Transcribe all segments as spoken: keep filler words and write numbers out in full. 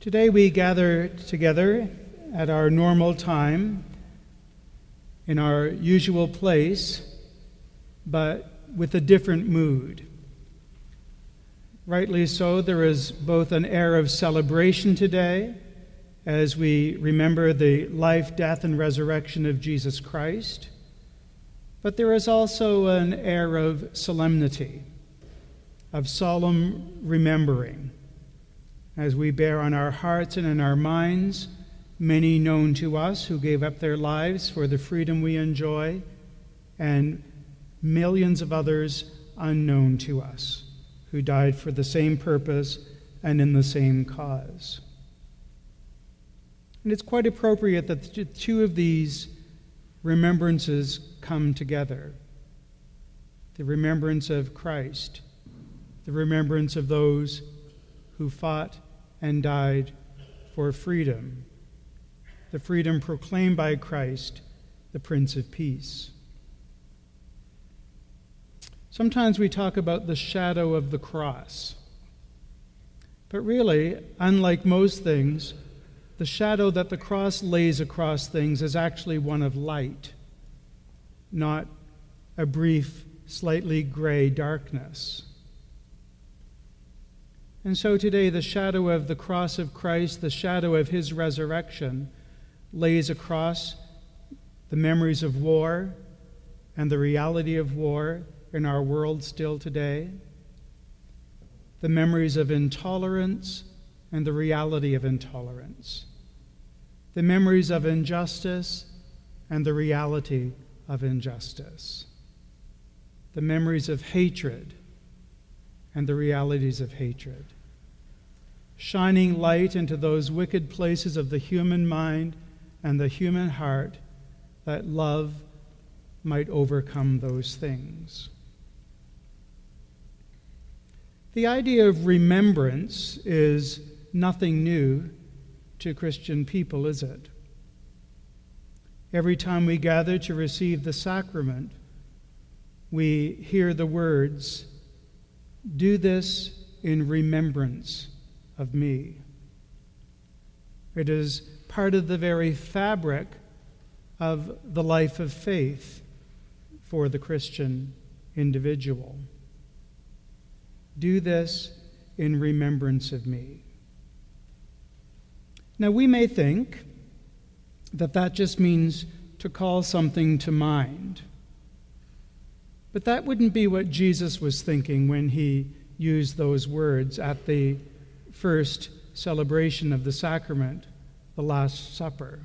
Today we gather together at our normal time, in our usual place, but with a different mood. Rightly so, there is both an air of celebration today as we remember the life, death, and resurrection of Jesus Christ, but there is also an air of solemnity, of solemn remembering, as we bear on our hearts and in our minds many known to us who gave up their lives for the freedom we enjoy, and millions of others unknown to us who died for the same purpose and in the same cause. And it's quite appropriate that the two of these remembrances come together. The remembrance of Christ, the remembrance of those who fought and died for freedom, the freedom proclaimed by Christ, the Prince of Peace. Sometimes we talk about the shadow of the cross, but really, unlike most things, the shadow that the cross lays across things is actually one of light, not a brief, slightly gray darkness. And so today, the shadow of the cross of Christ, the shadow of his resurrection, lays across the memories of war and the reality of war in our world still today, the memories of intolerance and the reality of intolerance, the memories of injustice and the reality of injustice, the memories of hatred and the realities of hatred, shining light into those wicked places of the human mind and the human heart, that love might overcome those things. The idea of remembrance is nothing new to Christian people, is it? Every time we gather to receive the sacrament, we hear the words, "Do this in remembrance of me." It is part of the very fabric of the life of faith for the Christian individual. Do this in remembrance of me. Now, we may think that that just means to call something to mind. But that wouldn't be what Jesus was thinking when he used those words at the first celebration of the sacrament, the Last Supper.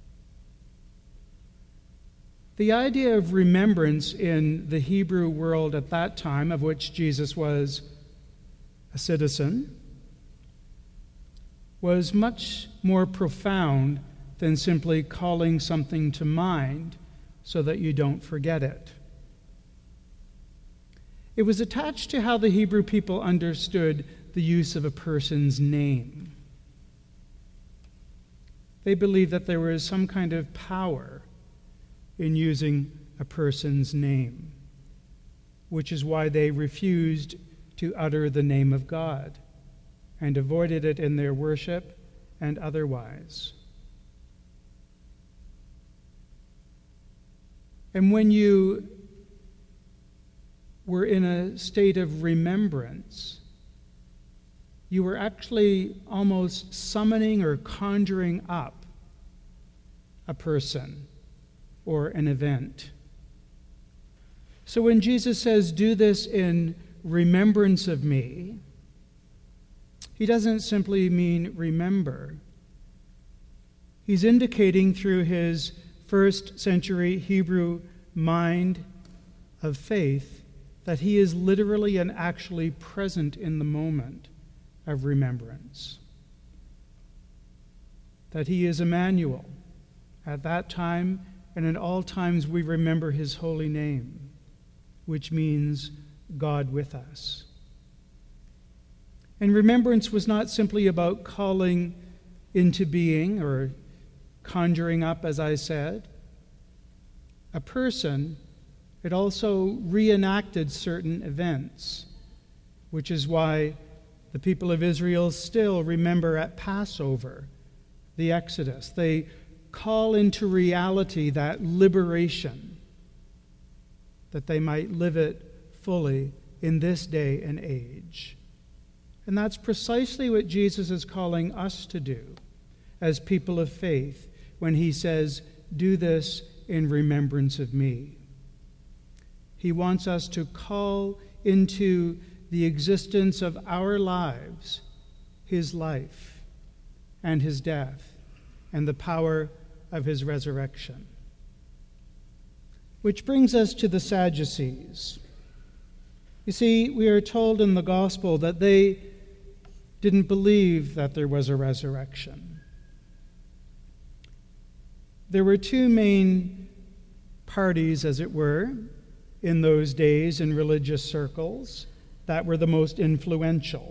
The idea of remembrance in the Hebrew world at that time, of which Jesus was a citizen, was much more profound than simply calling something to mind so that you don't forget it. It was attached to how the Hebrew people understood the use of a person's name. They believed that there was some kind of power in using a person's name, which is why they refused to utter the name of God and avoided it in their worship and otherwise. And when you were in a state of remembrance, you were actually almost summoning or conjuring up a person or an event. So when Jesus says, "Do this in remembrance of me," he doesn't simply mean remember. He's indicating through his first century Hebrew mind of faith that he is literally and actually present in the moment of remembrance. That he is Emmanuel. At that time and at all times we remember his holy name, which means God with us. And remembrance was not simply about calling into being or conjuring up, as I said, a person. It also reenacted certain events, which is why The people of Israel still remember at Passover the Exodus. They call into reality that liberation, that they might live it fully in this day and age. And that's precisely what Jesus is calling us to do as people of faith when he says, "Do this in remembrance of me." He wants us to call into the existence of our lives his life and his death and the power of his resurrection. Which brings us to the Sadducees. You see, we are told in the gospel that they didn't believe that there was a resurrection. There were two main parties, as it were, in those days in religious circles that were the most influential.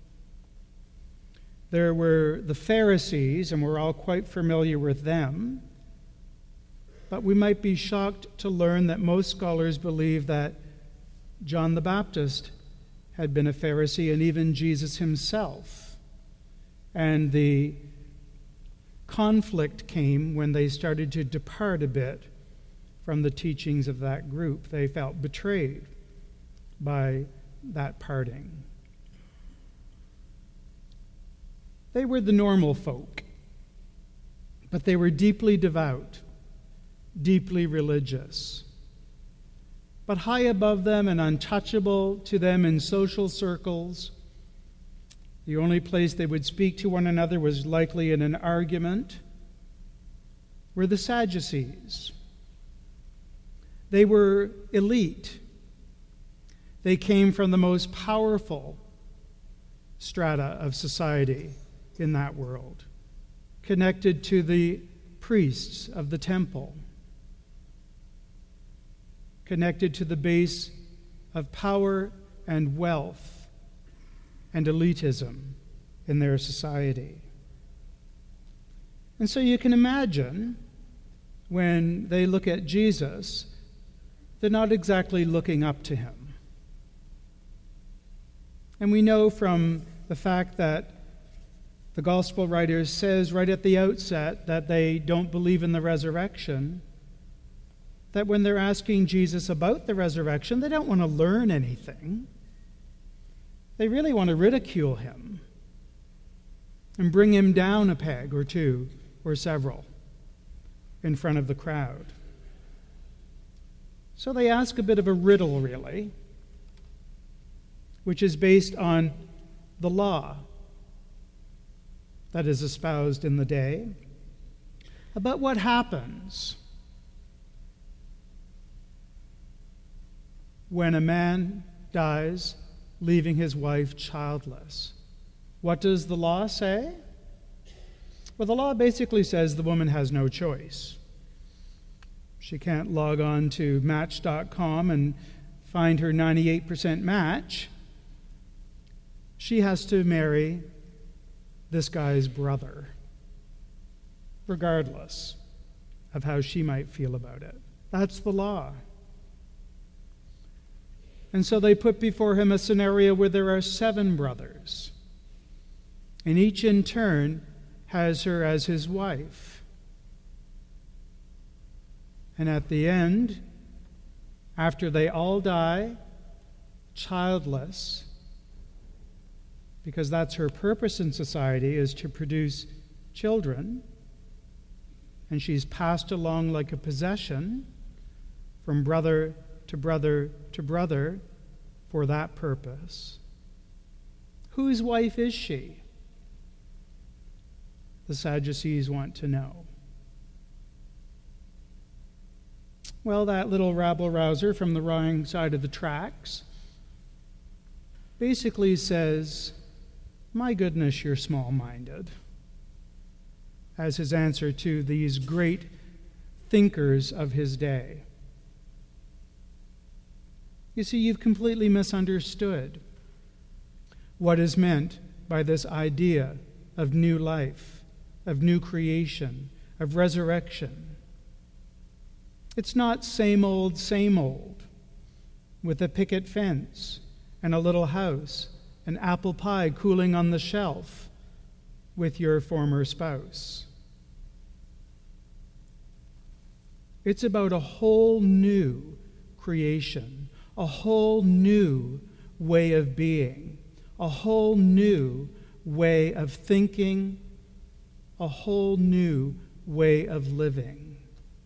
There were the Pharisees, and we're all quite familiar with them. But we might be shocked to learn that most scholars believe that John the Baptist had been a Pharisee, and even Jesus himself. And the conflict came when they started to depart a bit from the teachings of that group. They felt betrayed by that parting. They were the normal folk, but they were deeply devout, deeply religious. But high above them and untouchable to them in social circles, the only place they would speak to one another was likely in an argument, were the Sadducees. They were elite. They came from the most powerful strata of society in that world, connected to the priests of the temple, connected to the base of power and wealth and elitism in their society. And so you can imagine when they look at Jesus, they're not exactly looking up to him. And we know from the fact that the gospel writer says right at the outset that they don't believe in the resurrection, that when they're asking Jesus about the resurrection, they don't want to learn anything. They really want to ridicule him and bring him down a peg or two or several in front of the crowd. So they ask a bit of a riddle, really, which is based on the law that is espoused in the day, about what happens when a man dies, leaving his wife childless. What does the law say? Well, the law basically says the woman has no choice. She can't log on to Match dot com and find her ninety-eight percent match. She has to marry this guy's brother, regardless of how she might feel about it. That's the law. And so they put before him a scenario where there are seven brothers, and each in turn has her as his wife. And at the end, after they all die, childless, because that's her purpose in society, is to produce children, and she's passed along like a possession from brother to brother to brother for that purpose. Whose wife is she? The Sadducees want to know. Well, that little rabble-rouser from the wrong side of the tracks basically says, "My goodness, you're small-minded," as his answer to these great thinkers of his day. You see, you've completely misunderstood what is meant by this idea of new life, of new creation, of resurrection. It's not same old, same old, with a picket fence and a little house an apple pie cooling on the shelf with your former spouse. It's about a whole new creation, a whole new way of being, a whole new way of thinking, a whole new way of living.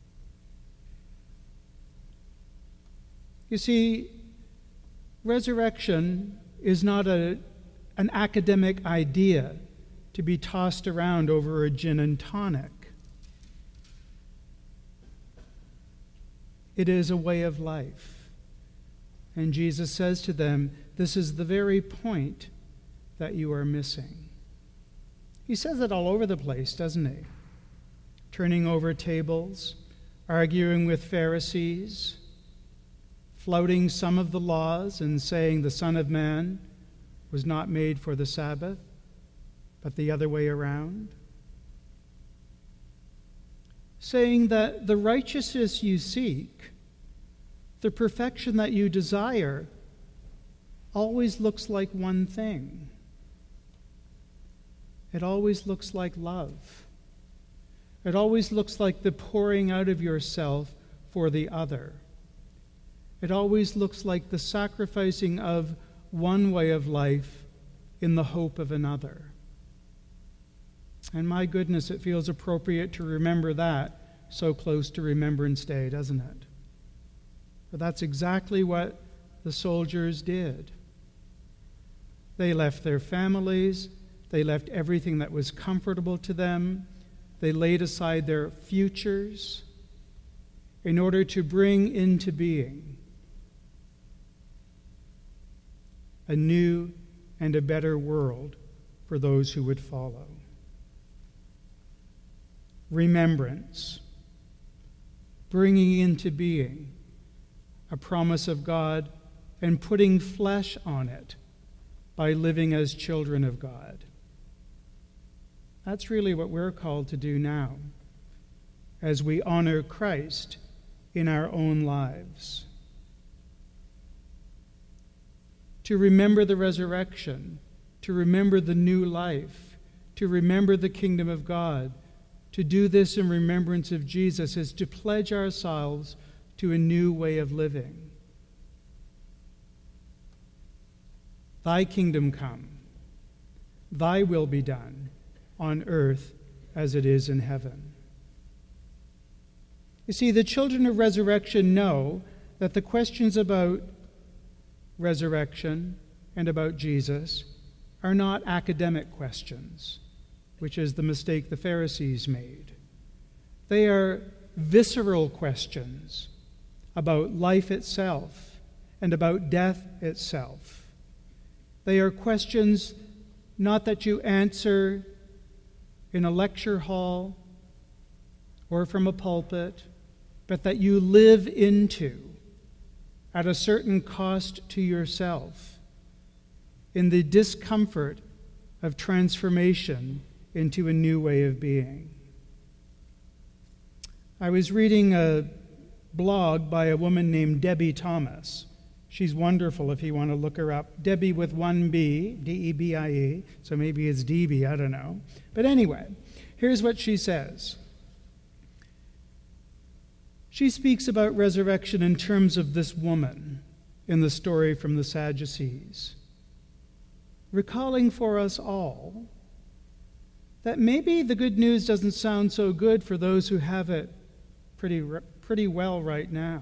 You see, resurrection is not a, an academic idea to be tossed around over a gin and tonic. It is a way of life. And Jesus says to them, this is the very point that you are missing. He says it all over the place, doesn't he? Turning over tables, arguing with Pharisees, flouting some of the laws and saying the Son of Man was not made for the Sabbath, but the other way around. Saying that the righteousness you seek, the perfection that you desire, always looks like one thing. It always looks like love. It always looks like the pouring out of yourself for the other. It always looks like the sacrificing of one way of life in the hope of another. And my goodness, it feels appropriate to remember that so close to Remembrance Day, doesn't it? For that's exactly what the soldiers did. They left their families. They left everything that was comfortable to them. They laid aside their futures in order to bring into being a new and a better world for those who would follow. Remembrance, bringing into being a promise of God and putting flesh on it by living as children of God. That's really what we're called to do now as we honor Christ in our own lives. To remember the resurrection, to remember the new life, to remember the kingdom of God, to do this in remembrance of Jesus is to pledge ourselves to a new way of living. Thy kingdom come, thy will be done on earth as it is in heaven. You see, the children of resurrection know that the questions about resurrection and about Jesus are not academic questions, which is the mistake the Pharisees made. They are visceral questions about life itself and about death itself. They are questions not that you answer in a lecture hall or from a pulpit, but that you live into at a certain cost to yourself in the discomfort of transformation into a new way of being. I was reading a blog by a woman named Debbie Thomas. She's wonderful if you want to look her up. Debbie with one B, D E B I E, so maybe it's D B, I don't know. But anyway, here's what she says. She speaks about resurrection in terms of this woman in the story from the Sadducees, recalling for us all that maybe the good news doesn't sound so good for those who have it pretty, pretty well right now.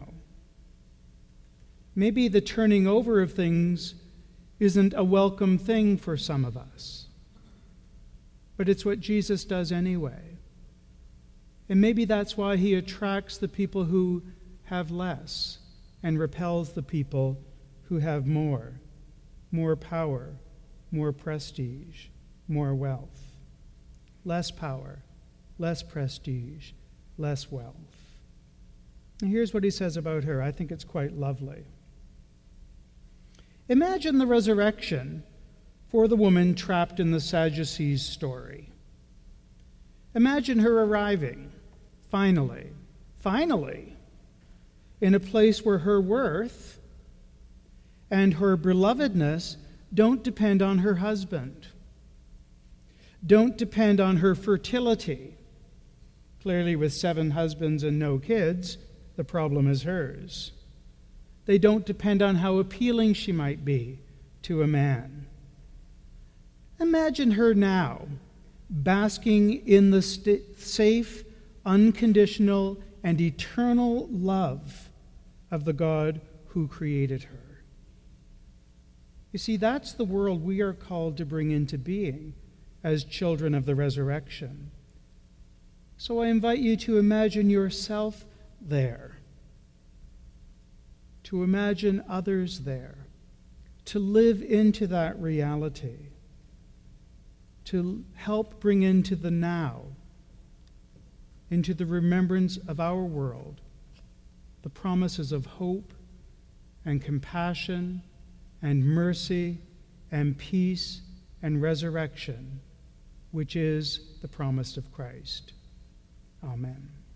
Maybe the turning over of things isn't a welcome thing for some of us, but it's what Jesus does anyway. And maybe that's why he attracts the people who have less and repels the people who have more, more power, more prestige, more wealth. Less power, less prestige, less wealth. And here's what he says about her. I think it's quite lovely. Imagine the resurrection for the woman trapped in the Sadducees' story. Imagine her arriving, finally, finally, in a place where her worth and her belovedness don't depend on her husband. Don't depend on her fertility. Clearly, with seven husbands and no kids, the problem is hers. They don't depend on how appealing she might be to a man. Imagine her now, basking in the st- safe, unconditional, and eternal love of the God who created her. You see, that's the world we are called to bring into being as children of the resurrection. So I invite you to imagine yourself there, to imagine others there, to live into that reality, to help bring into the now, into the remembrance of our world, the promises of hope and compassion and mercy and peace and resurrection, which is the promise of Christ. Amen.